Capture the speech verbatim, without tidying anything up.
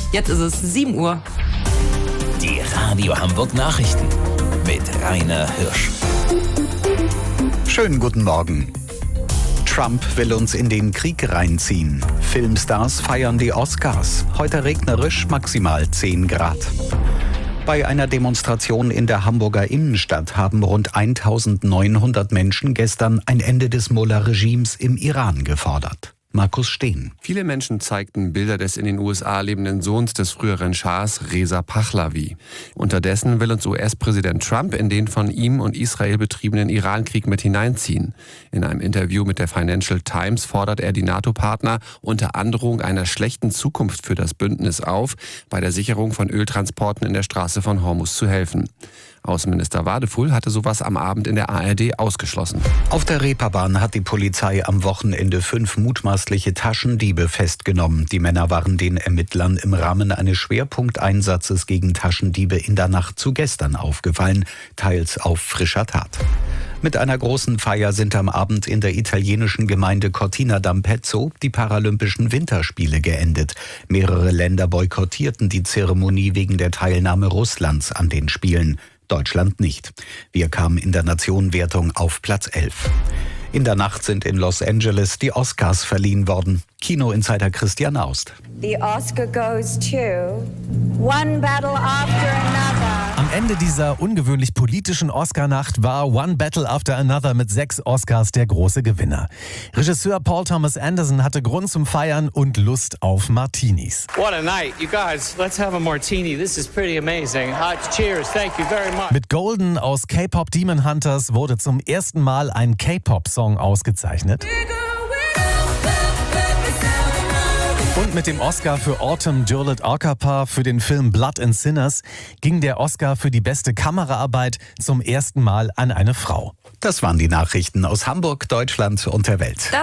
Jetzt ist es sieben Uhr. Die Radio Hamburg Nachrichten mit Rainer Hirsch. Schönen guten Morgen. Trump will uns in den Krieg reinziehen. Filmstars feiern die Oscars. Heute regnerisch, maximal zehn Grad. Bei einer Demonstration in der Hamburger Innenstadt haben rund eintausendneunhundert Menschen gestern ein Ende des Mullah-Regimes im Iran gefordert. Markus Steen. Viele Menschen zeigten Bilder des in den U S A lebenden Sohns des früheren Schahs, Reza Pahlavi. Unterdessen will uns U S-Präsident Trump in den von ihm und Israel betriebenen Irankrieg mit hineinziehen. In einem Interview mit der Financial Times fordert er die NATO-Partner unter Androhung einer schlechten Zukunft für das Bündnis auf, bei der Sicherung von Öltransporten in der Straße von Hormuz zu helfen. Außenminister Wadefuhl hatte sowas am Abend in der A R D ausgeschlossen. Auf der Reeperbahn hat die Polizei am Wochenende fünf mutmaßliche Taschendiebe festgenommen. Die Männer waren den Ermittlern im Rahmen eines Schwerpunkteinsatzes gegen Taschendiebe in der Nacht zu gestern aufgefallen, teils auf frischer Tat. Mit einer großen Feier sind am Abend in der italienischen Gemeinde Cortina d'Ampezzo die Paralympischen Winterspiele geendet. Mehrere Länder boykottierten die Zeremonie wegen der Teilnahme Russlands an den Spielen. Deutschland nicht. Wir kamen in der Nationenwertung auf Platz elf. In der Nacht sind in Los Angeles die Oscars verliehen worden. Kino-Insider Christian Aust. The Oscar goes to One Battle After Another. Am Ende dieser ungewöhnlich politischen Oscar-Nacht war One Battle After Another mit sechs Oscars der große Gewinner. Regisseur Paul Thomas Anderson hatte Grund zum Feiern und Lust auf Martinis. What a night. You guys, let's have a martini. This is pretty amazing. Hot cheers. Thank you very much. Mit Golden aus K-Pop Demon Hunters wurde zum ersten Mal ein K-Pop-Song ausgezeichnet. Und mit dem Oscar für Autumn Jurlet Okapa für den Film Blood and Sinners ging der Oscar für die beste Kameraarbeit zum ersten Mal an eine Frau. Das waren die Nachrichten aus Hamburg, Deutschland und der Welt.